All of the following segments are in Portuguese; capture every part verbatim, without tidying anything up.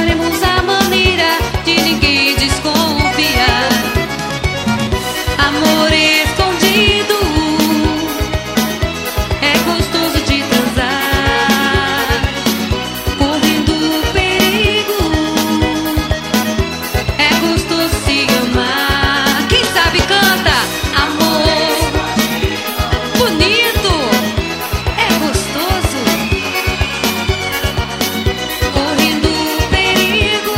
encontraremos a maneira de ninguém desconfiar. Amor escondido é gostoso de transar, correndo perigo, é gostoso se amar. Quem sabe canta, amor bonito, é gostoso, correndo perigo,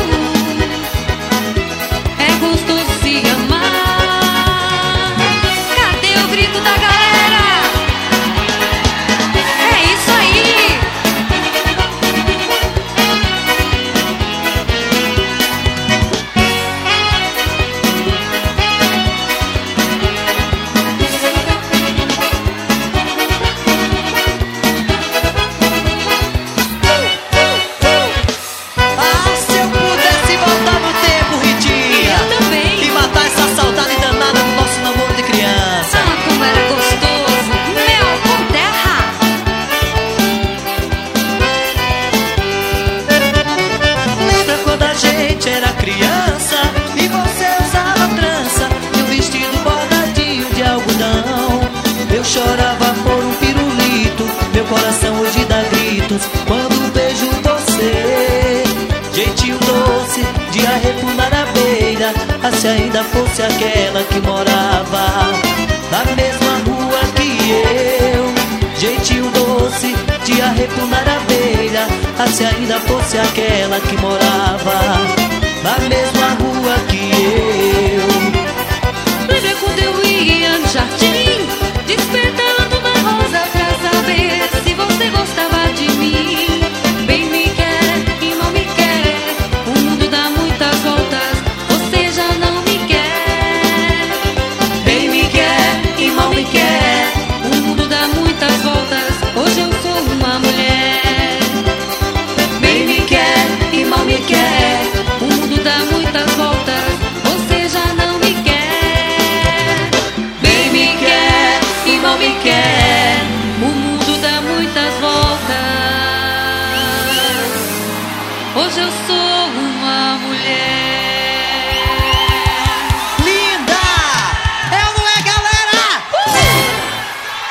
é gostoso se amar. Cadê o grito da galera? É isso aí! Ah, se eu pudesse voltar no tempo, Ritinha, Eu também. e matar essa saudade danada do nosso namoro de criança. Ah, como era gostoso! Mel com terra! Lembra quando a gente era criança e você usava trança e um vestido bordadinho de algodão? Eu chorava por um pirulito, meu coração hoje dá gritos quando vejo você. Jeitinho doce de arrepunar a beira, ah, se ainda fosse aquela que morava na mesma rua que eu. Jeitinho doce de arrepunar a beira, ah, se ainda fosse aquela que morava na mesma rua que eu. Lembra quando eu ia no jardim, despertando uma rosa pra saber se você gostava de mim?